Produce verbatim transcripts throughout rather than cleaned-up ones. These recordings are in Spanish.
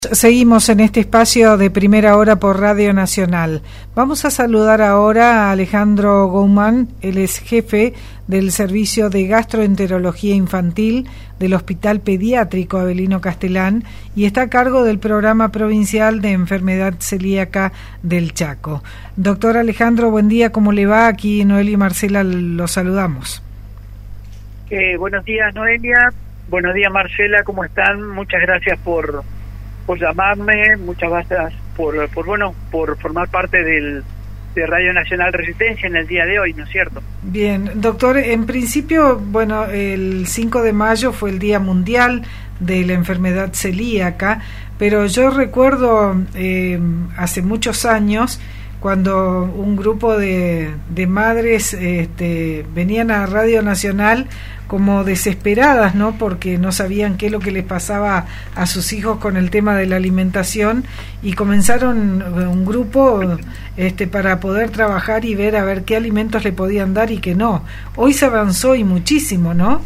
Seguimos en este espacio de Primera Hora por Radio Nacional. Vamos a saludar ahora a Alejandro Gouman. Él es jefe del Servicio de Gastroenterología Infantil del Hospital Pediátrico Avelino Castelán y está a cargo del Programa Provincial de Enfermedad Celíaca del Chaco. Doctor Alejandro, buen día, ¿cómo le va? Aquí Noelia y Marcela los saludamos. Eh, buenos días, Noelia. Buenos días, Marcela, ¿cómo están? Muchas gracias por... por llamarme, muchas gracias por, por bueno, por formar parte del de Radio Nacional Resistencia en el día de hoy, ¿no es cierto? Bien, doctor, en principio, bueno, el cinco de mayo fue el Día Mundial de la Enfermedad Celíaca, pero yo recuerdo eh, hace muchos años cuando un grupo de, de madres este, venían a Radio Nacional como desesperadas, ¿no? Porque no sabían qué es lo que les pasaba a sus hijos con el tema de la alimentación y comenzaron un grupo este, para poder trabajar y ver a ver qué alimentos le podían dar y qué no. Hoy se avanzó y muchísimo, ¿no?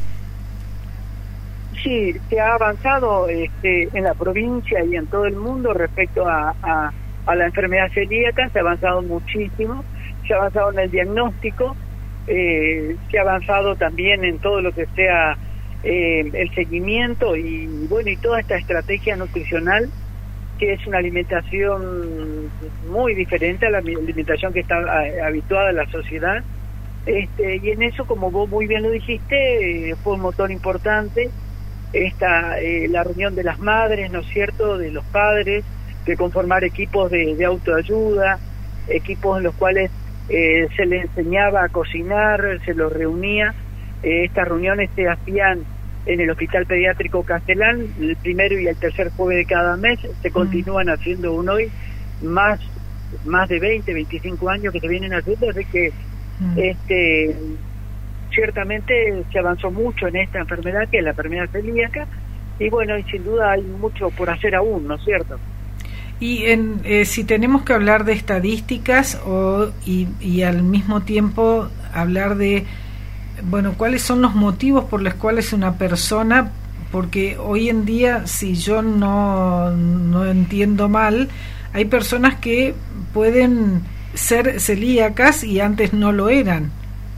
Sí, se ha avanzado este, en la provincia y en todo el mundo respecto a, a, a la enfermedad celíaca, se ha avanzado muchísimo, se ha avanzado en el diagnóstico. Eh, se ha avanzado también en todo lo que sea eh, el seguimiento y bueno y toda esta estrategia nutricional, que es una alimentación muy diferente a la alimentación que está a, habituada en la sociedad, este, y en eso, como vos muy bien lo dijiste, eh, fue un motor importante esta eh, la reunión de las madres, ¿no es cierto?, de los padres, de conformar equipos de, de autoayuda, equipos en los cuales Eh, se le enseñaba a cocinar, se los reunía. Eh, estas reuniones se hacían en el Hospital Pediátrico Castelán el primero y el tercer jueves de cada mes, se continúan haciendo aún hoy, más más de veinte, veinticinco años que se vienen haciendo, así que mm. este ciertamente se avanzó mucho en esta enfermedad, que es la enfermedad celíaca, y bueno, y sin duda hay mucho por hacer aún, ¿no es cierto? Y en, eh, si tenemos que hablar de estadísticas o y, y al mismo tiempo hablar de, bueno, cuáles son los motivos por los cuales una persona, porque hoy en día, si yo no, no entiendo mal, hay personas que pueden ser celíacas y antes no lo eran.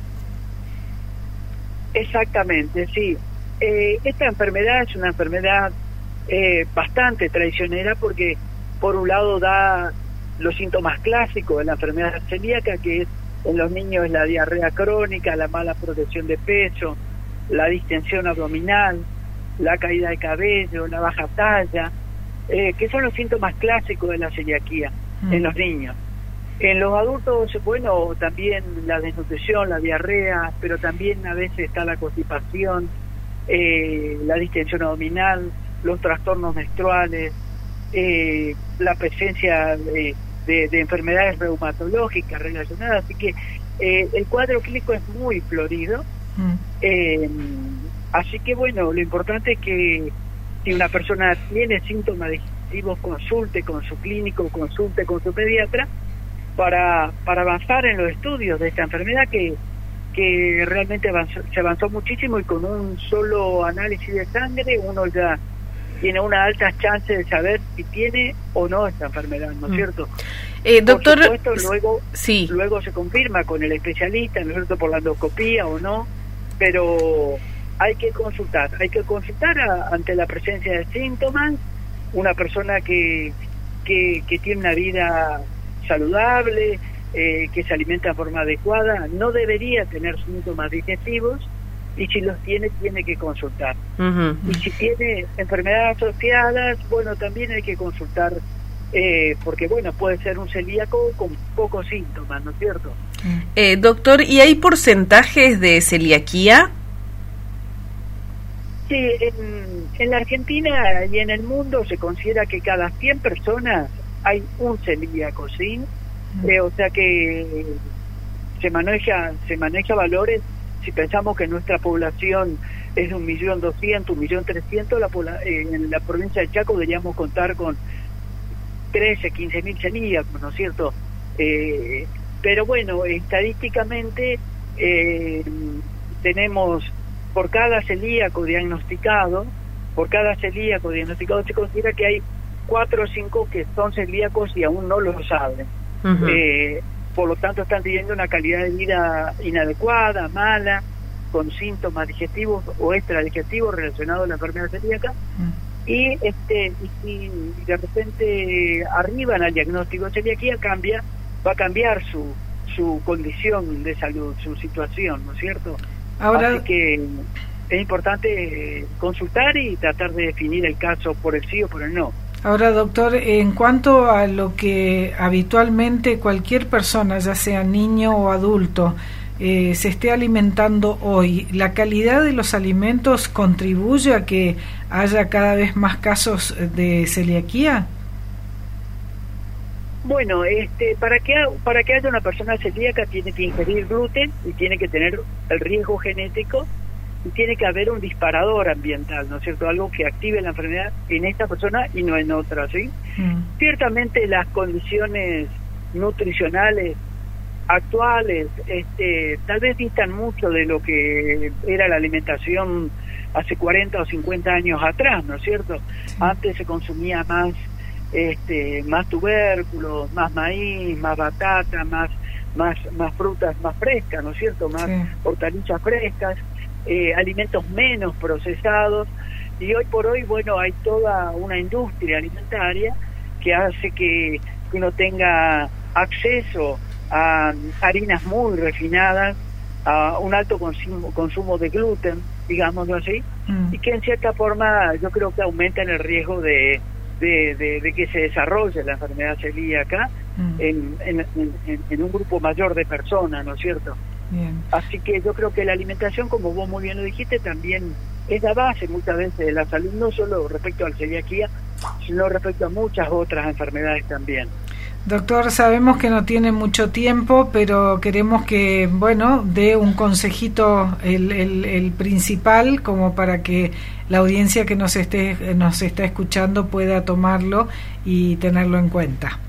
Exactamente, sí. Eh, esta enfermedad es una enfermedad eh, bastante traicionera porque por un lado da los síntomas clásicos de la enfermedad celíaca, que es en los niños es la diarrea crónica, la mala protección de pecho, la distensión abdominal, la caída de cabello, la baja talla, eh, que son los síntomas clásicos de la celiaquía mm. en los niños. En los adultos, bueno, también la desnutrición, la diarrea, pero también a veces está la constipación, eh, la distensión abdominal, los trastornos menstruales, Eh, la presencia de, de, de enfermedades reumatológicas relacionadas, así que eh, el cuadro clínico es muy florido. Mm. Eh, así que bueno, lo importante es que si una persona tiene síntomas digestivos, consulte con su clínico, consulte con su pediatra para, para avanzar en los estudios de esta enfermedad que, que realmente avanzó, se avanzó muchísimo, y con un solo análisis de sangre uno ya tiene una alta chance de saber si tiene o no esta enfermedad, ¿no es cierto? Eh, doctor, por supuesto, luego, sí. luego se confirma con el especialista, ¿no es cierto?, por la endoscopía o no, pero hay que consultar, hay que consultar a, ante la presencia de síntomas. Una persona que, que, que tiene una vida saludable, eh, que se alimenta de forma adecuada, no debería tener síntomas digestivos, y si los tiene, tiene que consultar. Uh-huh. Y si tiene enfermedades asociadas, bueno, también hay que consultar, eh, porque, bueno, puede ser un celíaco con pocos síntomas, ¿no es cierto? Eh, doctor, ¿y hay porcentajes de celiaquía? Sí, en, en la Argentina y en el mundo se considera que cada cien personas hay un celíaco, ¿sí? Uh-huh. Eh, o sea que se maneja, se maneja valores. Si pensamos que nuestra población es de un millón doscientos, un millón trescientos, la pobla- eh, en la provincia de Chaco deberíamos contar con trece, quince mil celíacos, ¿no es cierto? Eh, pero bueno, estadísticamente eh, tenemos, por cada celíaco diagnosticado, por cada celíaco diagnosticado se considera que hay cuatro o cinco que son celíacos y aún no lo saben. Uh-huh. Eh, por lo tanto, están teniendo una calidad de vida inadecuada, mala, con síntomas digestivos o extradigestivos relacionados a la enfermedad celíaca. Uh-huh. Y este y si de repente arriban al diagnóstico de celiaquía, cambia, va a cambiar su su condición de salud, su situación, ¿no es cierto? Ahora, así que es importante consultar y tratar de definir el caso por el sí o por el no. Ahora, doctor, en cuanto a lo que habitualmente cualquier persona, ya sea niño o adulto, eh, se esté alimentando hoy, ¿la calidad de los alimentos contribuye a que haya cada vez más casos de celiaquía? Bueno, este, para que para que haya una persona celíaca tiene que ingerir gluten y tiene que tener el riesgo genético y tiene que haber un disparador ambiental, ¿no es cierto? Algo que active la enfermedad en esta persona y no en otra, ¿sí? Mm. Ciertamente las condiciones nutricionales actuales, este, tal vez distan mucho de lo que era la alimentación hace cuarenta o cincuenta años atrás, ¿no es cierto? Sí. Antes se consumía más este más tubérculos, más maíz, más batata, más más más frutas más frescas, ¿no es cierto? Más sí. hortalizas frescas, eh, alimentos menos procesados, y hoy por hoy, bueno, hay toda una industria alimentaria que hace que, que uno tenga acceso a harinas muy refinadas, a un alto consumo, consumo de gluten, digámoslo así, mm. y que en cierta forma yo creo que aumentan el riesgo de De, de, de que se desarrolle la enfermedad celíaca mm. en, en, en, en un grupo mayor de personas, ¿no es cierto? Bien. Así que yo creo que la alimentación, como vos muy bien lo dijiste, también es la base muchas veces de la salud, no solo respecto a la celiaquía, sino respecto a muchas otras enfermedades también. Doctor, sabemos que no tiene mucho tiempo, pero queremos que, bueno, dé un consejito, el, el, el principal, como para que la audiencia que nos esté nos está escuchando pueda tomarlo y tenerlo en cuenta.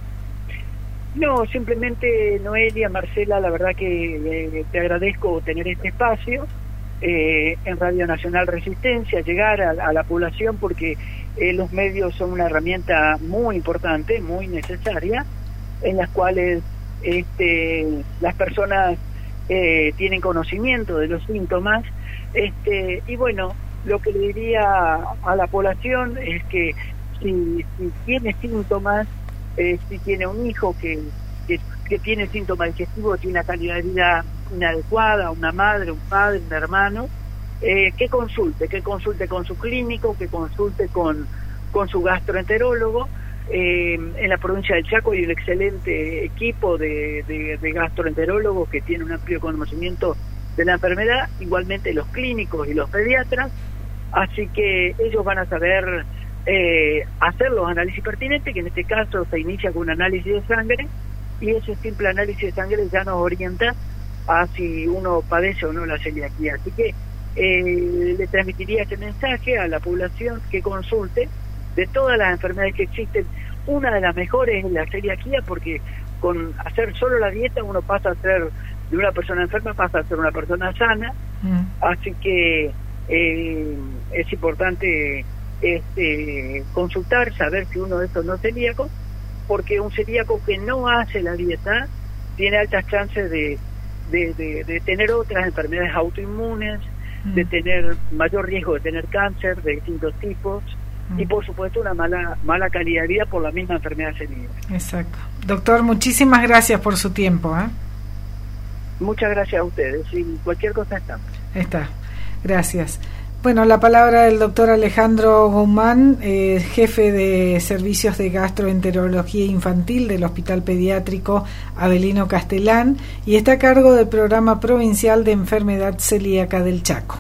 No, simplemente, Noelia, Marcela, la verdad que eh, te agradezco tener este espacio eh, en Radio Nacional Resistencia, llegar a, a la población, porque Eh, los medios son una herramienta muy importante, muy necesaria, en las cuales este, las personas eh, tienen conocimiento de los síntomas, este, y bueno, lo que le diría a la población es que si, si tiene síntomas, eh, si tiene un hijo que, que, que tiene síntomas digestivos, tiene una calidad de vida inadecuada, una madre, un padre, un hermano, Eh, que consulte, que consulte con su clínico, que consulte con, con su gastroenterólogo. Eh, en la provincia del Chaco hay un excelente equipo de, de, de gastroenterólogos que tiene un amplio conocimiento de la enfermedad, igualmente los clínicos y los pediatras, así que ellos van a saber eh, hacer los análisis pertinentes, que en este caso se inicia con un análisis de sangre, y ese simple análisis de sangre ya nos orienta a si uno padece o no la celiaquía. Así que Eh, le transmitiría este mensaje a la población que consulte. De todas las enfermedades que existen, una de las mejores es la celiaquía, porque con hacer solo la dieta uno pasa a ser, de una persona enferma pasa a ser una persona sana. Mm. Así que eh, es importante este, consultar, saber si uno de estos no es celíaco, porque un celíaco que no hace la dieta tiene altas chances de, de, de, de tener otras enfermedades autoinmunes, de tener mayor riesgo de tener cáncer de distintos tipos, mm. y por supuesto una mala mala calidad de vida por la misma enfermedad celíaca. Exacto. Doctor, muchísimas gracias por su tiempo. ¿eh? Muchas gracias a ustedes, y cualquier cosa está. Está, gracias. Bueno, la palabra del doctor Alejandro Guzmán, eh, jefe de servicios de gastroenterología infantil del Hospital Pediátrico Avelino Castelán, y está a cargo del Programa Provincial de Enfermedad Celíaca del Chaco.